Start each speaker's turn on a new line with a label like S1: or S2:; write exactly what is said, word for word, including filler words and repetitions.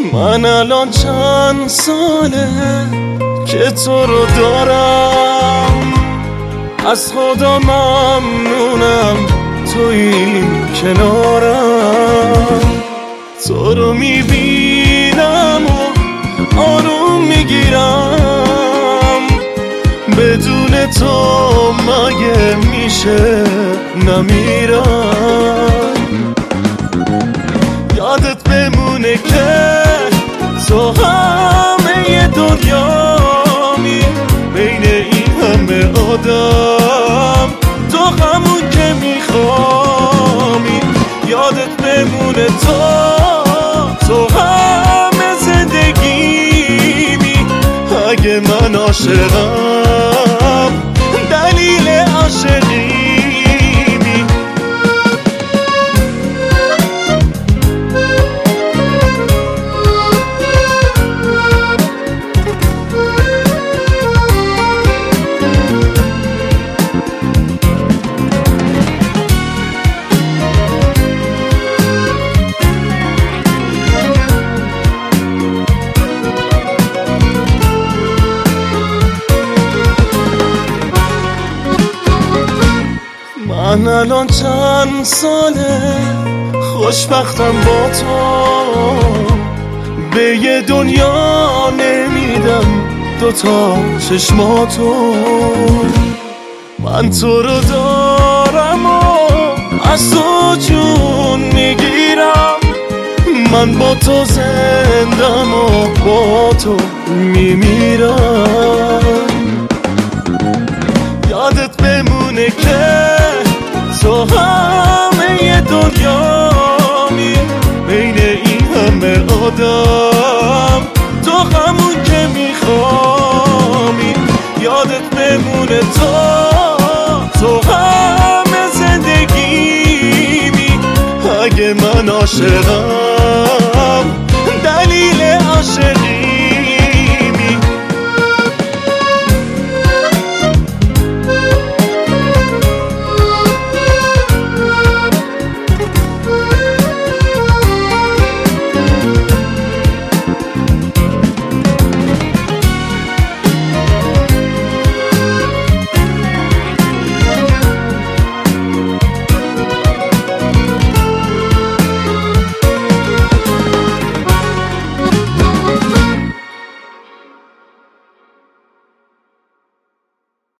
S1: من الان چند ساله که تو رو دارم، از خدا ممنونم توی کنارم. تو رو میبینم و آروم میگیرم، بدون تو مگه میشه نمیرم. یادت بمونه که تو همه دنیامی، بین این همه آدم تو همون که میخوامی. یادت بمونه تو تو همه زندگیمی. اگه من عاشقم دلیل عاشقیمی. من الان چند ساله خوشبختم با تو، به یه دنیا نمیدم دوتا چشماتو. من تو رو دارم و از تو جون میگیرم، من با تو زندم و با تو میمیرم. یادت بمونه که تو همه دنیامی، بین این همه آدم تو همون که میخوامی. یادت بمونه تو تو همه زندگیمی. اگه من عاشقم